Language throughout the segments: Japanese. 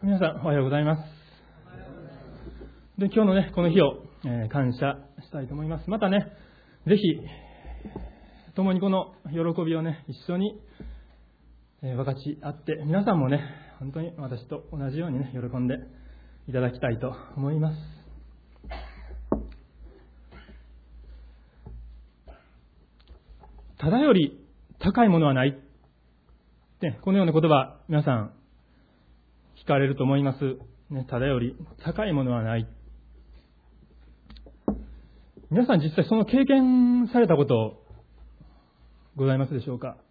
皆さんおはようございます。で、今日のねこの日を、感謝したいと思います。またね、ぜひ共にこの喜びをね一緒に、分かち合って、皆さんもね本当に私と同じようにね喜んでいただきたいと思います。ただより高いものはない、ね、このような言葉皆さん聞かれると思います、ね、ただより高いものはない。皆さん実際その経験されたことございますでしょうか。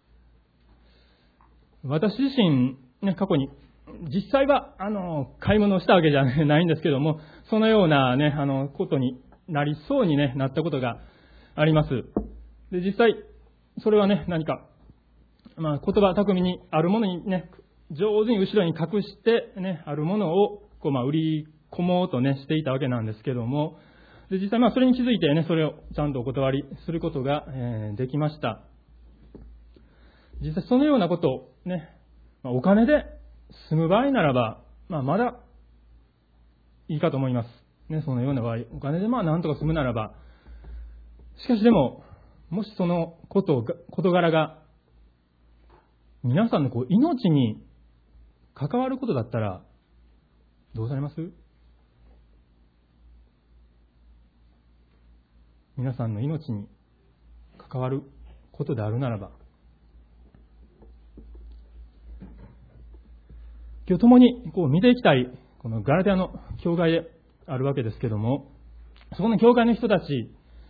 私自身、ね、過去に実際は買い物をしたわけじゃないんですけども、そのような、ね、ことになりそうに、ね、なったことがあります。で、実際それはね、何か、言葉巧みにあるものにね上手に後ろに隠してね、あるものを売り込もうとねしていたわけなんですけども、で実際それに気づいてね、それをちゃんとお断りすることが、できました。実際そのようなことをね、お金で済む場合ならば、まだいいかと思いますね。そのような場合、お金でなんとか済むならば、しかしでも、もしその事柄が皆さんの命に関わることだったらどうされます？皆さんの命に関わることであるならば、今日共に見ていきたいこのガラテヤの教会であるわけですけども、そこの教会の人たち、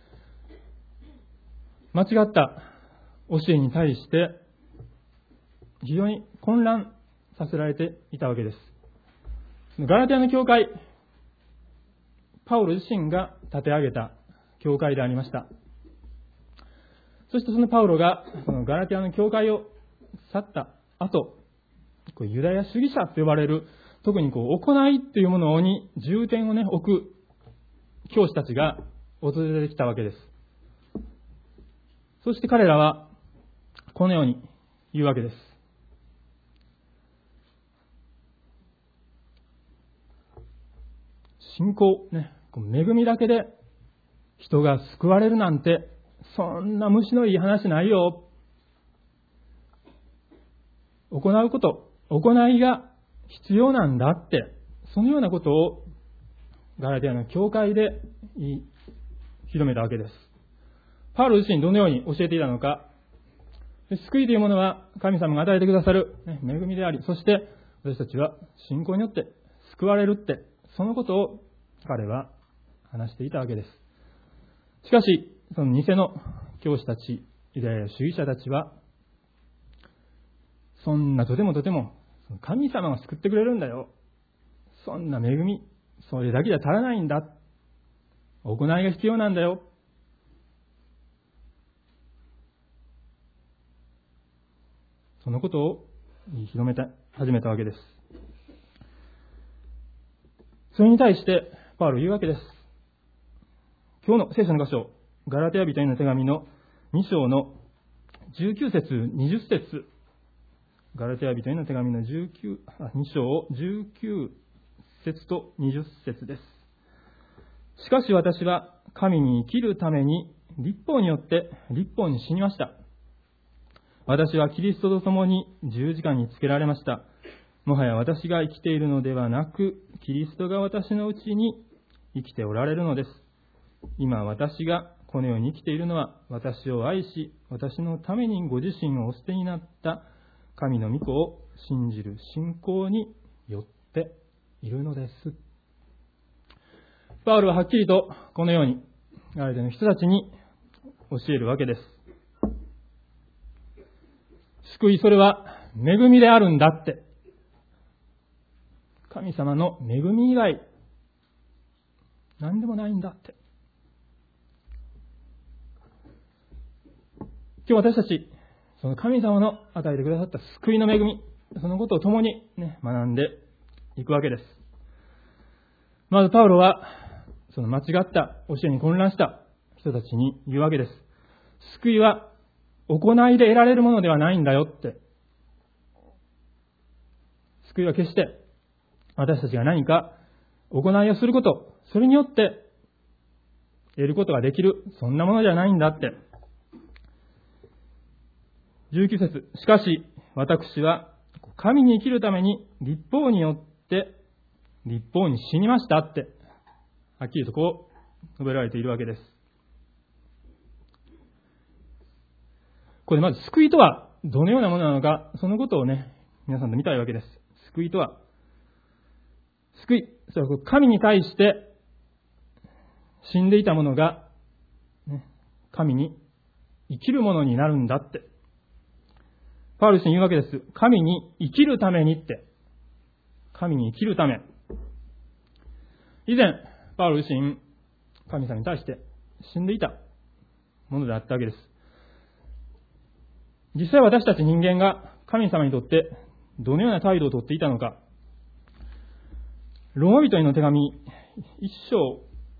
間違った教えに対して非常に混乱させられていたわけです。ガラテヤの教会、パウロ自身が立て上げた教会でありました。そしてそのパウロがそのガラテヤの教会を去った後、ユダヤ主義者と呼ばれる、特に行いというものに重点を置く教師たちが訪れてきたわけです。そして彼らはこのように言うわけです。信仰、恵みだけで人が救われるなんて、そんな虫のいい話ないよ。行いが必要なんだって、そのようなことをガラテヤの教会で広めたわけです。パウロ自身どのように教えていたのか。救いというものは神様が与えてくださる恵みであり、そして私たちは信仰によって救われるって、そのことを彼は話していたわけです。しかし、その偽の教師たち、ユダヤ主義者たちは、そんなとても神様が救ってくれるんだよ。そんな恵み、それだけじゃ足らないんだ。行いが必要なんだよ。そのことを広め始めたわけです。それに対してパウロ言うわけです。今日の聖書の箇所、ガラテヤ人への手紙の2章の19節20節、ガラテヤ人への手紙の2章19節と20節です。しかし私は神に生きるために律法によって律法に死にました。私はキリストと共に十字架につけられました。もはや私が生きているのではなく、キリストが私のうちに生きておられるのです。今私がこの世に生きているのは、私を愛し、私のためにご自身をお捨てになった神の御子を信じる信仰によっているのです。パウロははっきりとこのようにガラテヤの人たちに教えるわけです。救い、それは恵みであるんだって。神様の恵み以外何でもないんだって。今日私たち、その神様の与えてくださった救いの恵み、そのことを共に、学んでいくわけです。まずパウロはその間違った教えに混乱した人たちに言うわけです。救いは行いで得られるものではないんだよって。救いは決して私たちが何か行いをすること、それによって得ることができる、そんなものじゃないんだって。19節、しかし私は神に生きるために律法によって律法に死にましたって、はっきりとこう述べられているわけです。これまず救いとはどのようなものなのか、そのことをね、皆さんと見たいわけです。救いとは。救い、それは神に対して死んでいた者が、ね、神に生きるものになるんだって。パウル自身言うわけです。神に生きるためにって。神に生きるため。以前、パウル自身、神様に対して死んでいたものであったわけです。実際私たち人間が神様にとってどのような態度をとっていたのか。ローマ人への手紙1章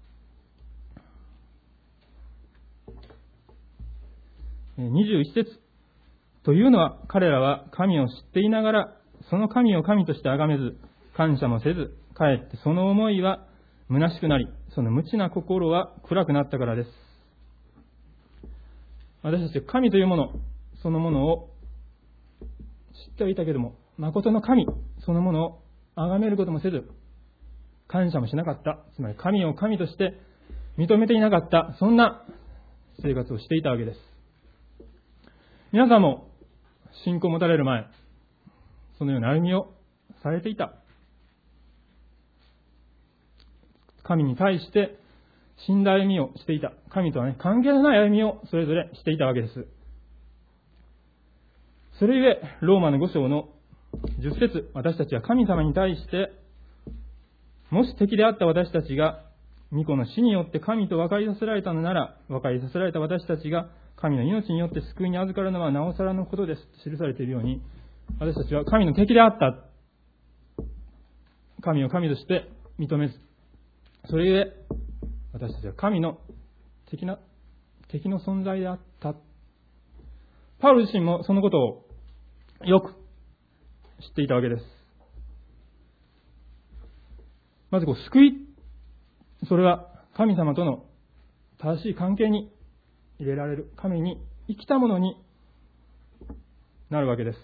21節というのは、彼らは神を知っていながらその神を神として崇めず、感謝もせず、かえってその思いは虚しくなり、その無知な心は暗くなったからです。私たちは神というもの、そのものを知ってはいたけれども、誠の神そのものを崇めることもせず、感謝もしなかった。つまり神を神として認めていなかった。そんな生活をしていたわけです。皆さんも信仰を持たれる前、そのような歩みをされていた。神に対して死んだ歩みをしていた。神とはね、関係のない歩みをそれぞれしていたわけです。それゆえ、ローマの5章の10節、私たちは神様に対して、もし敵であった私たちが、御子の死によって神と和解させられたのなら、和解させられた私たちが、神の命によって救いに預かるのはなおさらのことです。記されているように、私たちは神の敵であった。神を神として認めず、それゆえ、私たちは神の敵の存在であった。パウル自身もそのことをよく知っていたわけです。まず救い、それは神様との正しい関係に入れられる、神に生きたものになるわけです。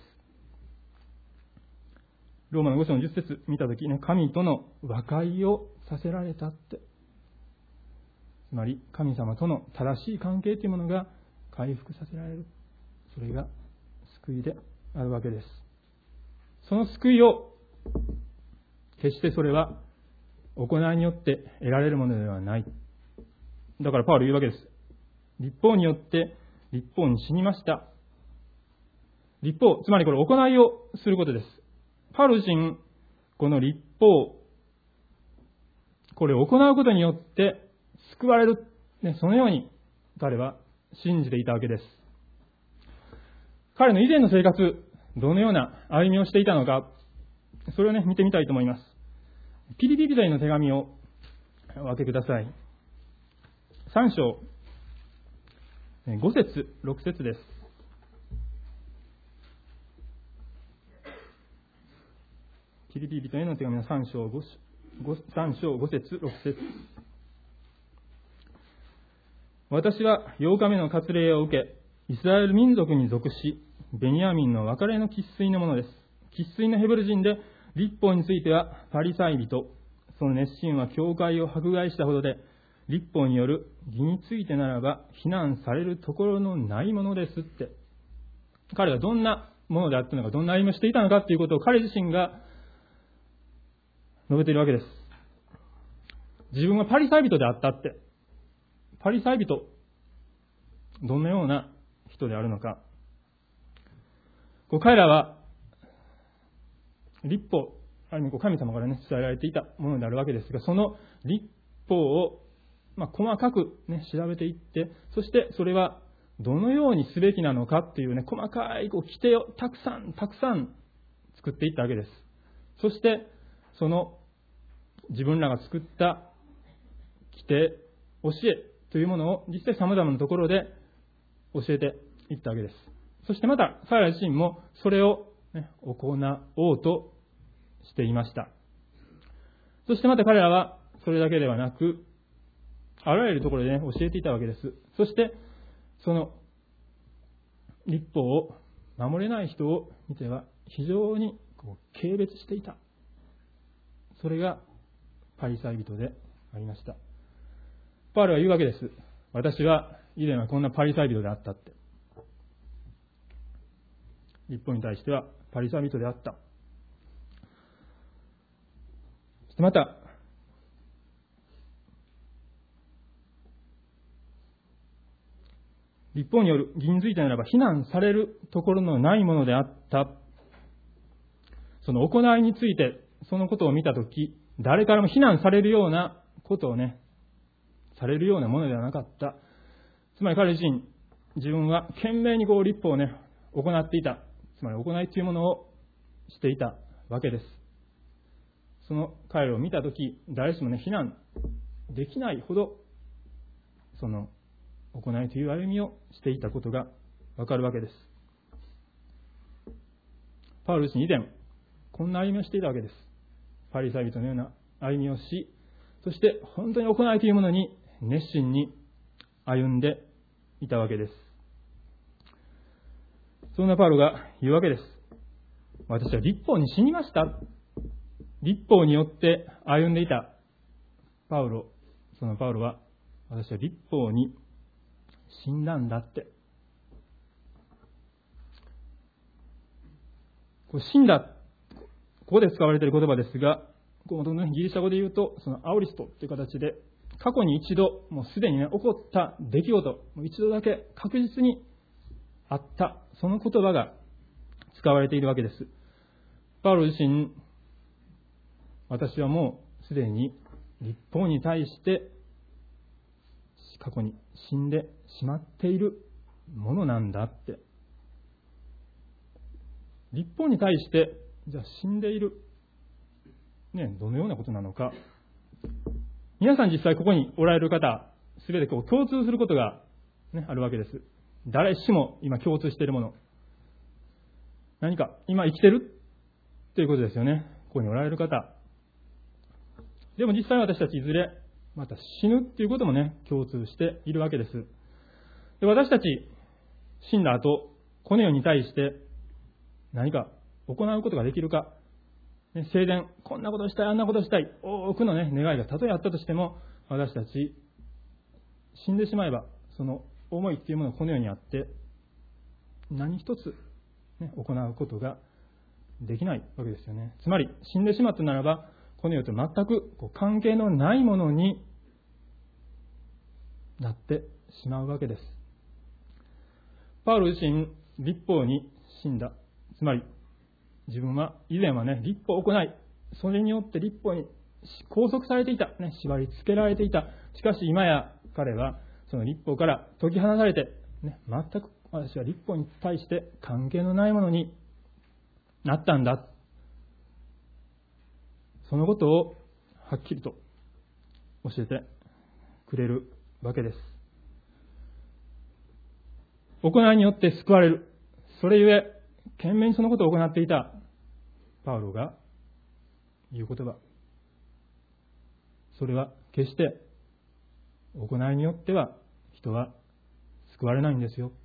ローマの5章の10節見たときね、神との和解をさせられたって。つまり神様との正しい関係というものが回復させられる。それが救いであるわけです。その救いを決してそれは行いによって得られるものではない。だからパウル言うわけです。律法によって律法に死にました。律法、つまりこれ行いをすることです。パウル自身、この律法、これを行うことによって救われる、ね、そのように彼は信じていたわけです。彼の以前の生活、どのような歩みをしていたのか、それをね、見てみたいと思います。ピリピ人への手紙をお開けください。3章、5節、6節です。ピリピ人への手紙の3章、5節、6節。私は8日目の割礼を受け、イスラエル民族に属し、ベニヤミンの別れの生粋のものです。生粋のヘブル人で、律法についてはパリサイ人、その熱心は教会を迫害したほどで、律法による義についてならば非難されるところのないものですって。彼がどんなものであったのか、どんな歩みをしていたのかということを彼自身が述べているわけです。自分はパリサイ人であったって。パリサイ人、どんなような人であるのか。彼らは律法、ある意味神様からね、伝えられていたものであるわけですが、その律法を細かくね、調べていって、そしてそれはどのようにすべきなのかっていうね、細かい規定をたくさん作っていったわけです。そして、その自分らが作った規定、教えというものを実際様々なところで教えていったわけです。そしてまた彼ら自身もそれを、ね、行おうとしていました。 そしてまた彼らはそれだけではなく、あらゆるところでね、教えていたわけです。そして、その律法を守れない人を見ては非常に軽蔑していた。それがパリサイ人でありました。パウロは言うわけです。私は以前はこんなパリサイ人であったって。律法に対してはパリサイ人であった。そしてまた、律法による義についてならば非難されるところのないものであった。その行いについてそのことを見たとき、誰からも非難されるようなことをね、されるようなものではなかった。つまり彼自身、自分は懸命に律法をね、行っていた。つまり行いというものをしていたわけです。その彼らを見たとき、誰しもね、非難できないほど、その行いという歩みをしていたことがわかるわけです。パウロ自身以前、こんな歩みをしていたわけです。パリサイ人のような歩みをし、そして本当に行いというものに熱心に歩んでいたわけです。そんなパウロが言うわけです。私は律法に死にました。律法によって歩んでいたパウロ、そのパウロは、私は律法に死んだんだって。死んだ、ここで使われている言葉ですが、ギリシャ語で言うと、そのアオリストという形で、過去に一度、もうすでにね、起こった出来事、一度だけ確実にあった、その言葉が使われているわけです。パウロ自身、私はもうすでに律法に対して過去に死んでしまっているものなんだって。律法に対して、じゃあ死んでいる。ね、どのようなことなのか。皆さん実際ここにおられる方、すべて共通することが、ね、あるわけです。誰しも今共通しているもの。何か今生きてるということですよね。ここにおられる方。でも実際私たちいずれまた死ぬっていうこともね、共通しているわけです。で、私たち死んだ後、この世に対して何か行うことができるか、ね、生前こんなことしたい、あんなことしたい、多くのね、願いがたとえあったとしても、私たち死んでしまえば、その思いっていうものがこの世にあって、何一つ、ね、行うことができないわけですよね。つまり、死んでしまったならば、この世と全く関係のないものになってしまうわけです。パウロ自身、律法に死んだ。つまり、自分は以前はね、律法を行い、それによって律法に拘束されていた、ね、縛り付けられていた。しかし今や彼はその律法から解き放たれて、ね、全く私は律法に対して関係のないものになったんだ。そのことをはっきりと教えてくれるわけです。行いによって救われる。それゆえ、懸命にそのことを行っていたパウロが言う言葉。それは決して行いによっては人は救われないんですよ。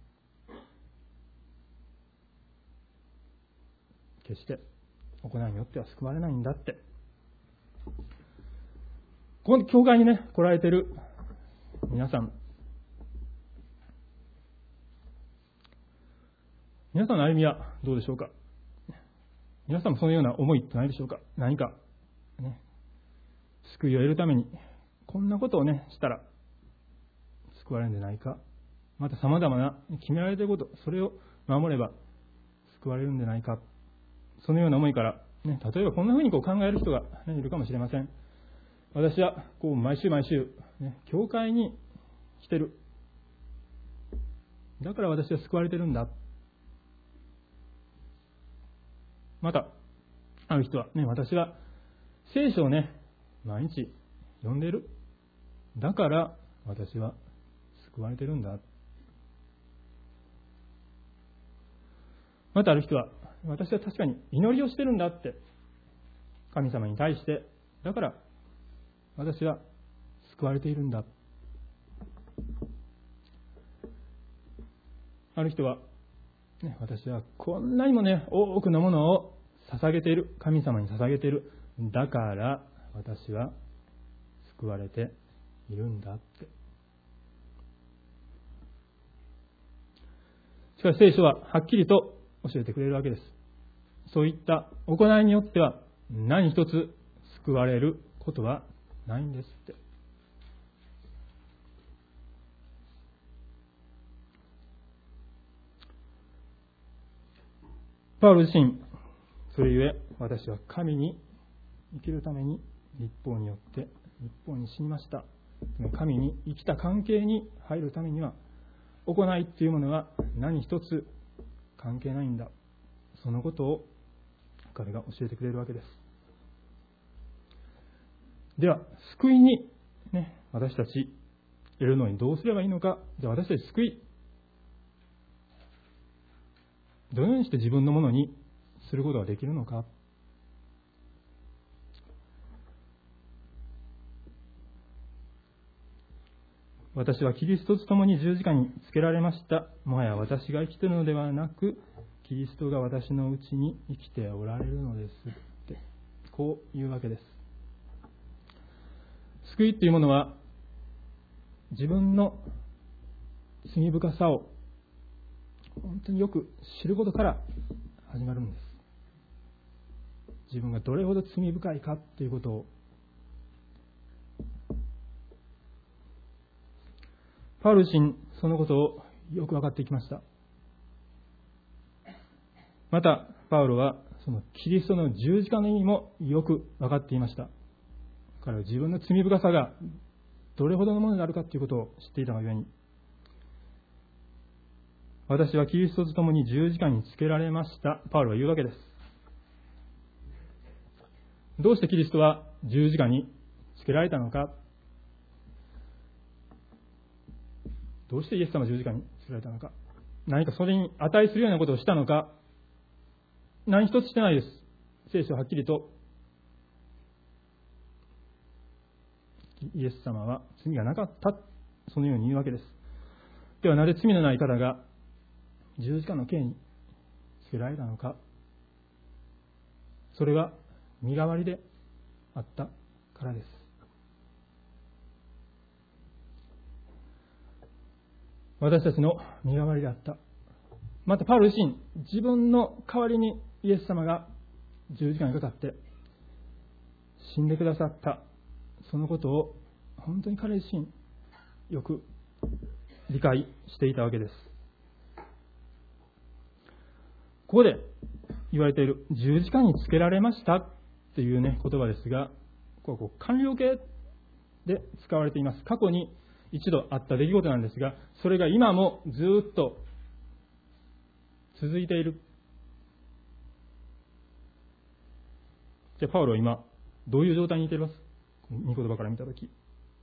決して行いによっては救われないんだって。この教会にね、来られている皆さんの歩みはどうでしょうか。皆さんもそのような思いってないでしょうか。何か、ね、救いを得るためにこんなことをねしたら救われるんじゃないか。また様々な決められていること、それを守れば救われるんじゃないか。そのような思いから、ね、例えばこんなふうに考える人が、ね、いるかもしれません。私は毎週、ね、教会に来てる。だから私は救われてるんだ。また、ある人は、ね、私は聖書をね、毎日読んでいる。だから私は救われてるんだ。またある人は、私は確かに祈りをしてるんだって。神様に対して。だから私は救われているんだ。ある人は、私はこんなにも多くのものを捧げている。神様に捧げている。だから私は救われているんだって。しかし聖書ははっきりと教えてくれるわけです。そういった行いによっては何一つ救われることはないんですって。パウロ自身、それゆえ私は神に生きるために律法によって律法に死にました。神に生きた関係に入るためには行いというものは何一つ関係ないんだ。そのことを彼が教えてくれるわけです。では、救いに、私たち得るのにどうすればいいのか。じゃあ私たち救い、どのようにして自分のものにすることができるのか。私はキリストと共に十字架につけられました。もはや私が生きているのではなく、キリストが私のうちに生きておられるのですって、こういうわけです。救いというものは、自分の罪深さを本当によく知ることから始まるんです。自分がどれほど罪深いかということを、パウロ自身そのことをよく分かっていきました。またパウロはそのキリストの十字架の意味もよく分かっていました。彼は自分の罪深さがどれほどのものであるかということを知っていたがゆえに、私はキリストと共に十字架につけられました。パウロは言うわけです。どうしてキリストは十字架につけられたのか。どうしてイエス様は十字架につけられたのか。何かそれに値するようなことをしたのか。何一つしてないです。聖書ははっきりと、イエス様は罪がなかった、そのように言うわけです。ではなぜ罪のない方が十字架の刑につけられたのか。それは身代わりであったからです。私たちの身代わりであった。またパウロ自身、自分の代わりにイエス様が十字架にかかって死んでくださった。そのことを本当に彼自身よく理解していたわけです。ここで言われている十字架につけられましたっていう言葉ですが、ここ完了形で使われています。過去に一度あった出来事なんですが、それが今もずっと続いている。じゃあパウロは今どういう状態にいています？御言葉から見たとき、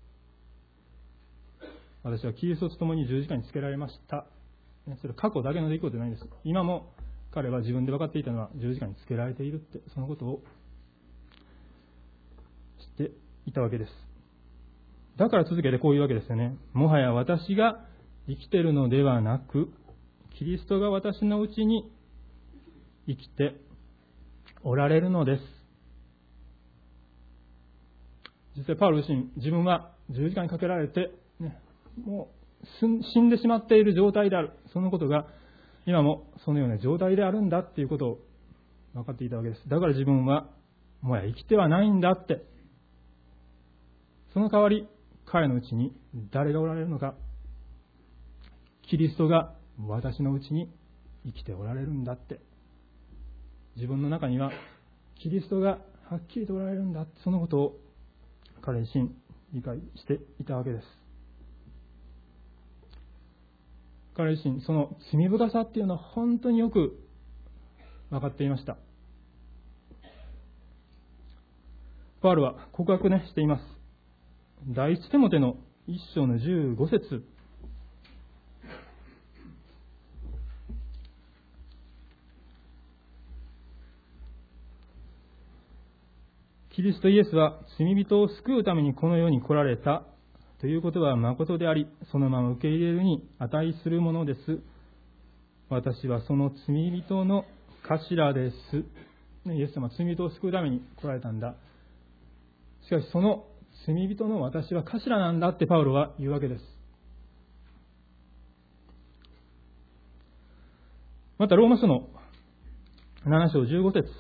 私はキリストと共に十字架につけられました。それは過去だけの出来事じゃないんです。今も彼は自分で分かっていたのは十字架につけられているって、そのことを知っていたわけです。だから続けてこういうわけですよね。もはや私が生きているのではなく、キリストが私のうちに生きておられるのです。実際パウロ自身、自分は十字架にかけられて、もう死んでしまっている状態である。そのことが今もそのような状態であるんだっていうことを分かっていたわけです。だから自分はもはや生きてはないんだって。その代わり彼のうちに誰がおられるのか。キリストが私のうちに生きておられるんだって。自分の中にはキリストがはっきりとおられるんだ。そのことを彼自身理解していたわけです。彼自身その罪深さっていうのは本当によく分かっていました。パウロは告白しています。第一テモテの1章の15節。 キリストイエスは罪人を救うためにこの世に来られたということは誠であり、そのまま受け入れるに値するものです。私はその罪人の頭です。イエス様は罪人を救うために来られたんだ。しかしその罪人の私は頭なんだってパウロは言うわけです。またローマ書の7章15節。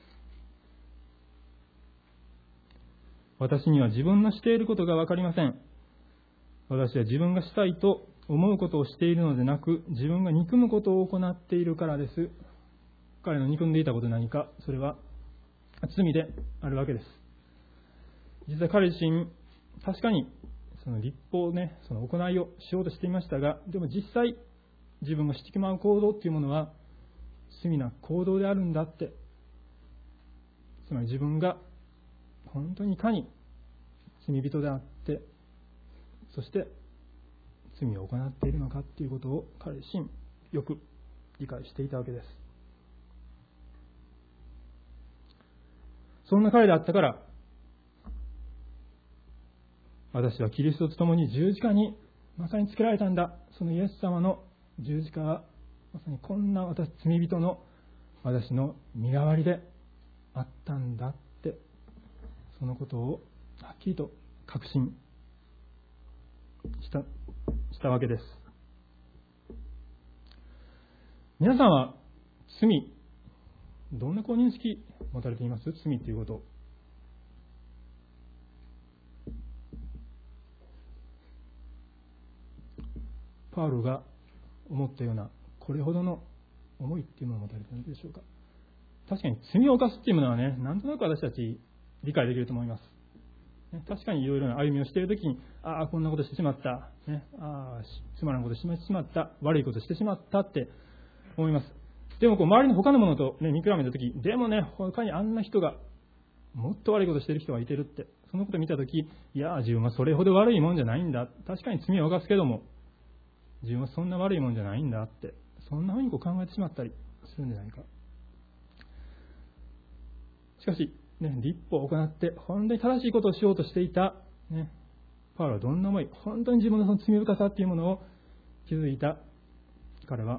私には自分のしていることがわかりません。私は自分がしたいと思うことをしているのでなく、自分が憎むことを行っているからです。彼の憎んでいたことは何か、それは罪であるわけです。実は彼自身、確かにその立法をね、その行いをしようとしていましたが、でも実際、自分がしてしまう行動っていうものは、罪な行動であるんだって。つまり自分が本当にいかに罪人であって、そして罪を行っているのかっていうことを彼自身よく理解していたわけです。そんな彼であったから、私はキリストと共に十字架にまさにつけられたんだ。そのイエス様の十字架はまさにこんな罪人の私の身代わりであったんだって、そのことをはっきりと確信したわけです。皆さんは罪、どんな認識持たれています？罪ということ。パウロが思ったようなこれほどの思いっていうのを持たれているでしょうか。確かに罪を犯すっていうものはね、なんとなく私たち理解できると思います。確かにいろいろな歩みをしているときに、こんなことしてしまった、つまらんことしてしまった、悪いことしてしまったって思います。でも周りの他のものと、見比べたとき、でもね、他にあんな人が、もっと悪いことしてる人がいてるって、そのことを見たとき、自分はそれほど悪いもんじゃないんだ。確かに罪を犯すけども、自分はそんな悪いもんじゃないんだって、そんなふうに考えてしまったりするんじゃないか。しかし、立法を行って本当に正しいことをしようとしていた、パウロはどんな思い、本当に自分のその罪深さっていうものを気づいた彼は、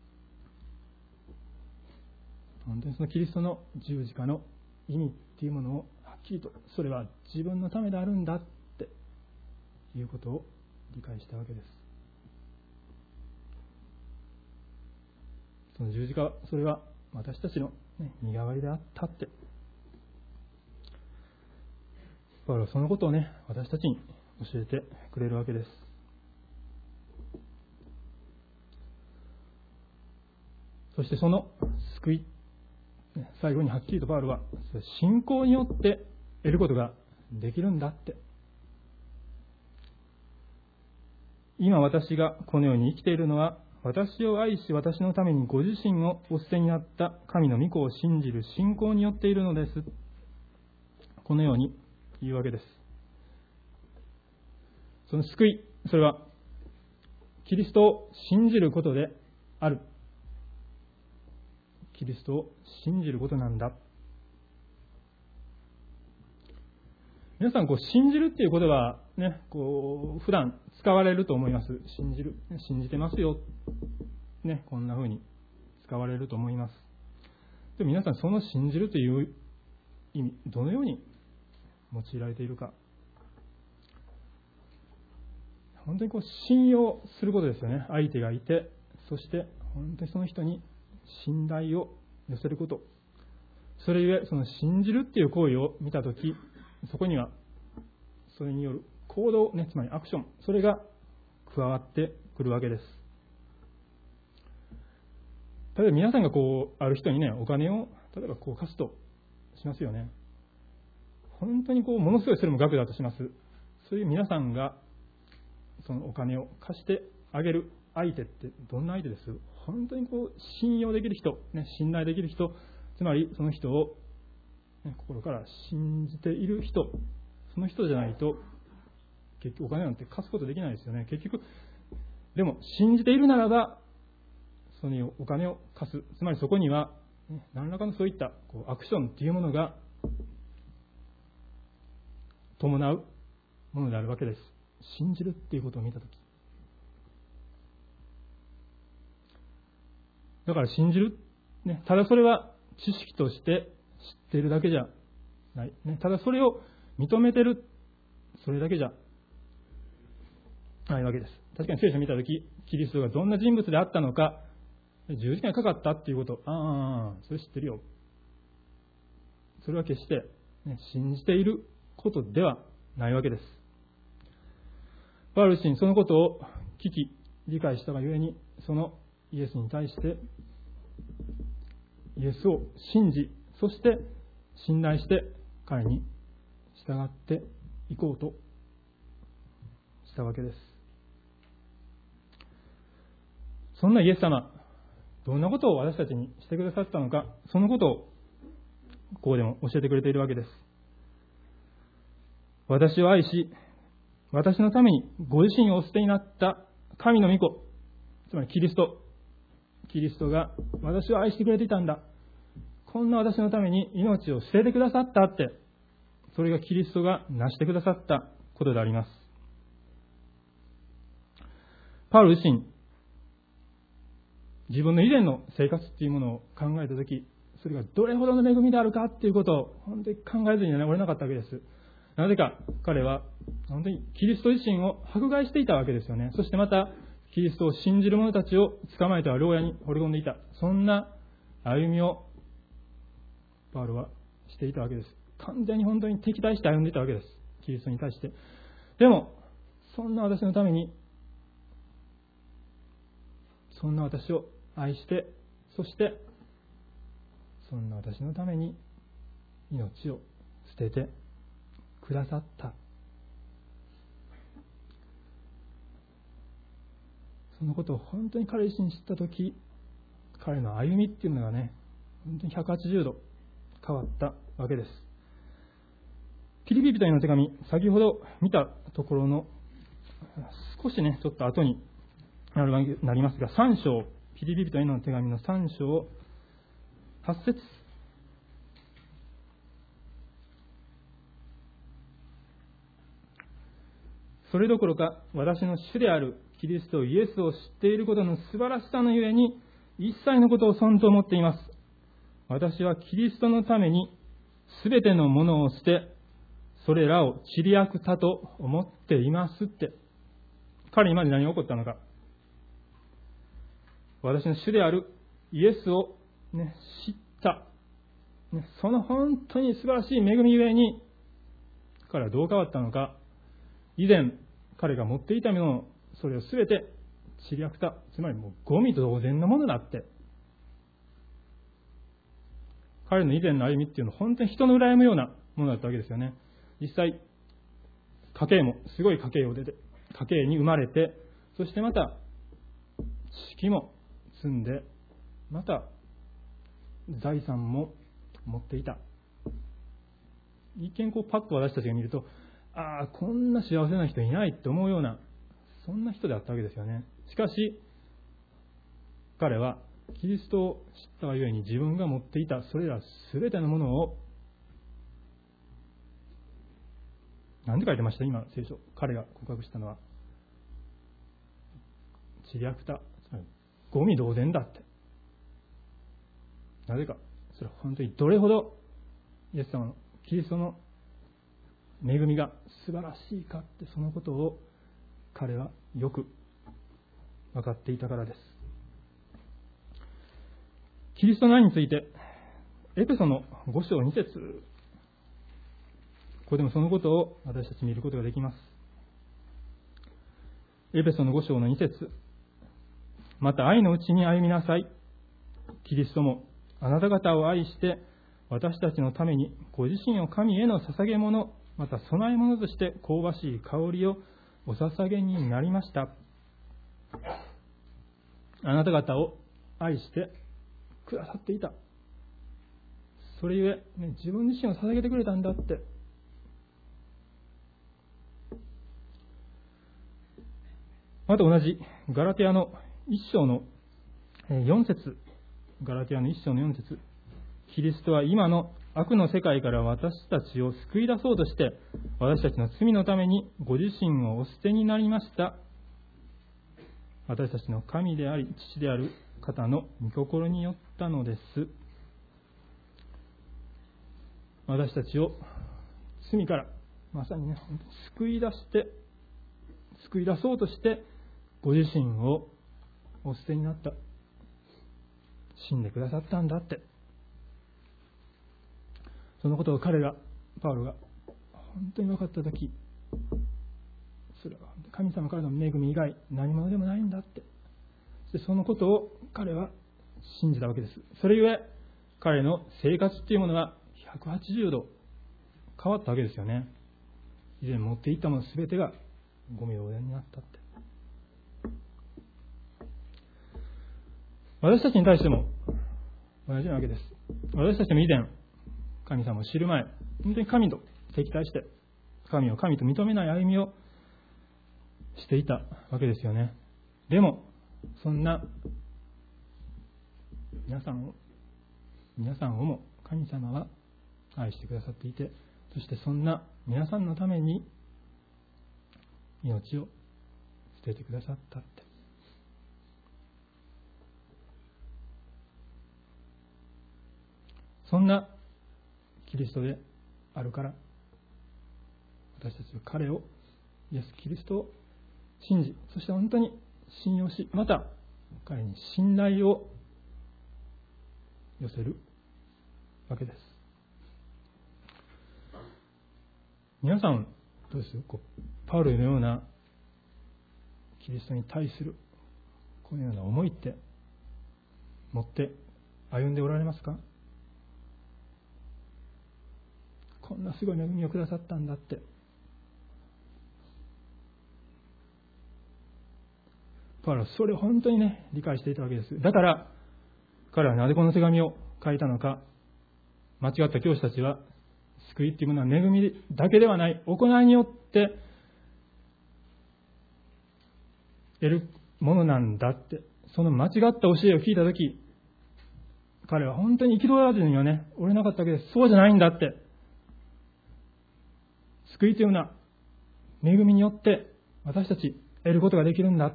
本当にそのキリストの十字架の意味っていうものをはっきりと、それは自分のためであるんだっていうことを理解したわけです。その十字架、それは私たちの身代わりであったって、パウロはそのことを私たちに教えてくれるわけです。そしてその救い、最後にはっきりとパウロは信仰によって得ることができるんだって。今私がこの世に生きているのは、私を愛し私のためにご自身をお捨てになった神の御子を信じる信仰によっているのです。このように言うわけです。その救い、それはキリストを信じることである。キリストを信じることなんだ。皆さん信じるっていうことは普段使われると思います。信じる、信じてますよ、こんな風に使われると思います。でも皆さん、その信じるという意味、どのように用いられているか。本当に信用することですよね。相手がいて、そして本当にその人に信頼を寄せること。それゆえ、その信じるっていう行為を見たとき、そこにはそれによる行動、つまりアクション、それが加わってくるわけです。例えば皆さんがある人にお金を例えば貸すとしますよね。本当にものすごいそれも額だとします。そういう皆さんがそのお金を貸してあげる相手ってどんな相手です？本当に信用できる人、信頼できる人、つまりその人を心から信じている人、その人じゃないと結局お金なんて貸すことできないですよね。結局でも信じているならばそのお金を貸す、つまりそこには何らかのそういったアクションっていうものが伴うものであるわけです。信じるっていうことを見たとき。だから信じる、ね、ただそれは知識として知っているだけじゃない、ね、ただそれを認めてる、それだけじゃないわけです。確かに聖書を見たとき、キリストがどんな人物であったのか、十字架にかかったっていうこと、それ知ってるよ。それは決して、ね、信じていることではないわけです。パウル自身そのことを聞き、理解したがゆえに、そのイエスに対して、イエスを信じ、そして信頼して彼に従っていこうとしたわけです。そんなイエス様、どんなことを私たちにしてくださったのか、そのことをここでも教えてくれているわけです。私を愛し、私のためにご自身をお捨てになった神の御子、つまりキリストが私を愛してくれていたんだ。こんな私のために命を捨ててくださったって、それがキリストが成してくださったことであります。パウロ自身、自分の以前の生活っていうものを考えたとき、それがどれほどの恵みであるかっていうことを本当に考えずにおれなかったわけです。なぜか彼は本当にキリスト自身を迫害していたわけですよね。そしてまたキリストを信じる者たちを捕まえては牢屋に放り込んでいた。そんな歩みをパウロはしていたわけです。完全に本当に敵対して歩んでいたわけです。キリストに対して。でも、そんな私のために、そんな私を愛して、そしてそんな私のために命を捨ててくださった。そのことを本当に彼自身知ったとき、彼の歩みっていうのがね、本当に180度変わったわけです。ピリピ人への手紙、先ほど見たところの少しね、ちょっと後になりますが、3章、ピリピ人への手紙の3章8節。それどころか私の主であるキリストイエスを知っていることの素晴らしさのゆえに一切のことを損と思っています。私はキリストのためにすべてのものを捨て、それらを塵やくたと思っていますって。彼にまで何が起こったのか。私の主であるイエスを、ね、知った。その本当に素晴らしい恵みゆえに、彼はどう変わったのか。以前、彼が持っていたものを、それをすべて塵やくた。つまりもうゴミと同然のものだって。彼の以前の歩みっていうのは本当に人の羨むようなものだったわけですよね。実際、家計もすごい家計を出て、家計に生まれて、そしてまた、知識も積んで、また、財産も持っていた。一見パッと私たちが見ると、こんな幸せな人いないって思うような、そんな人であったわけですよね。しかし、彼はキリストを知ったがゆえに自分が持っていたそれらすべてのものを、何て書いてました今聖書。彼が告白したのは、塵やくた、ゴミ同然だって。なぜか、それは本当にどれほどイエス様のキリストの恵みが素晴らしいかって、そのことを彼はよく分かっていたからです。キリストの愛についてエペソの5章2節、ここでもそのことを私たち見ることができます。エペソの5章の2節、また愛のうちに歩みなさい。キリストもあなた方を愛して私たちのためにご自身を神への捧げ物、また供え物として香ばしい香りをお捧げになりました。あなた方を愛してくださっていた。それゆえ、自分自身を捧げてくれたんだって。また同じガラテヤの1章の4節、ガラテヤの1章の4節、キリストは今の悪の世界から私たちを救い出そうとして、私たちの罪のためにご自身をお捨てになりました。私たちの神であり、父である方の御心によったのです。私たちを罪からまさにね、救い出そうとして、ご自身をお捨てになった。死んでくださったんだって。そのことをパウロが本当に分かったとき、それは神様からの恵み以外何者でもないんだって。そのことを彼は信じたわけです。それゆえ彼の生活っていうものは180度変わったわけですよね。以前持っていったもの全てがゴミの上になったって。私たちに対しても同じなわけです。私たちも以前神様を知る前、本当に神と敵対して神を神と認めない歩みをしていたわけですよね。でもそんな皆さんをも神様は愛してくださっていて、そしてそんな皆さんのために命を捨ててくださったって。そんなキリストであるから、私たちは彼を、イエス・キリストを信じ、そして本当に信用し、また彼に信頼を寄せるわけです。皆さんどうです？パウロのようなキリストに対するこのような思いって持って歩んでおられますか？こんなすごい恵みをくださったんだって。パウロはそれを本当にね、理解していたわけです。だから彼はなぜこの手紙を書いたのか。間違った教師たちは、救いっていうものは恵みだけではない、行いによって得るものなんだって、その間違った教えを聞いたとき、彼は本当に憤らずにはね、折れなかったわけです。そうじゃないんだって。救いというのは恵みによって私たち得ることができるんだって。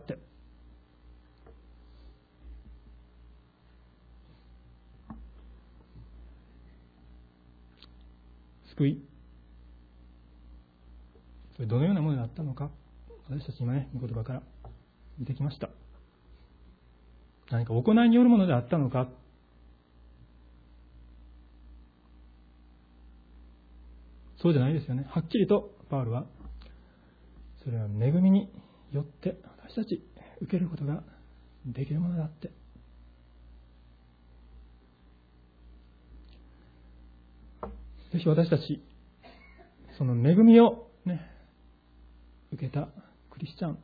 救い、それどのようなものだったのか、私たち今ね、御言葉から見てきました。何か行いによるものであったのか、そうじゃないですよね。はっきりとパウロはそれは恵みによって私たち受けることができるものだって。ぜひ私たちその恵みをね受けたクリスチャン、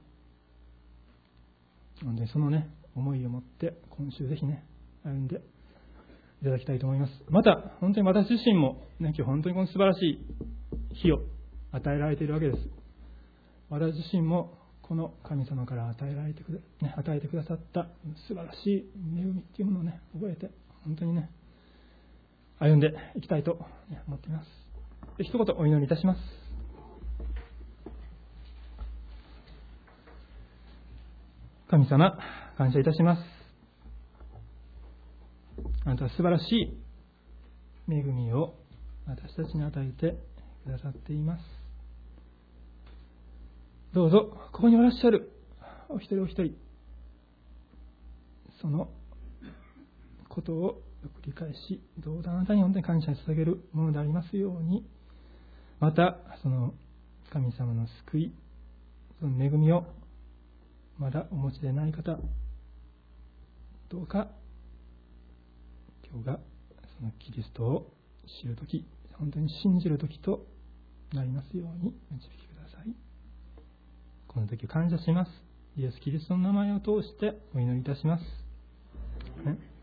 本当にそのね思いを持って今週ぜひね歩んでいただきたいと思います。また本当に私自身もね、今日本当にこの素晴らしい日を与えられているわけです。私自身もこの神様から与えてくださった素晴らしい恵みというものをね覚えて、本当にね歩んでいきたいと思っています。一言お祈りいたします。神様、感謝いたします。あなたは素晴らしい恵みを私たちに与えてくださっています。どうぞここにおらっしゃるお一人お一人、そのことをよく理解し、どうぞあなたに本当に感謝に捧げるものでありますように、またその神様の救い、その恵みをまだお持ちでない方、どうか今日がそのキリストを知るとき、本当に信じるときとなりますように導きください。この時を感謝します。イエス・キリストの名前を通してお祈りいたします。